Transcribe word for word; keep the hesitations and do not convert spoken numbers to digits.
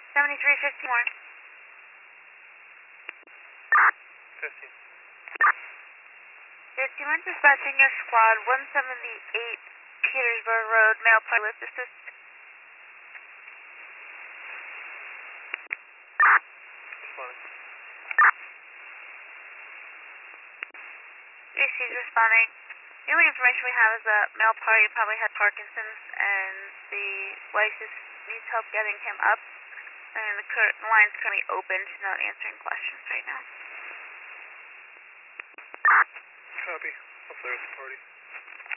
seventy-three fifty-one. fifteen. fifty-one dispatching your squad, one seventy-eight Petersburg Road, male party with assist. Responding. D C's responding. The only information we have is that male party probably had Parkinson's and the wife just needs help getting him up. And the, cur the line's currently open. She's not answering questions right now. Copy. Up there at the party.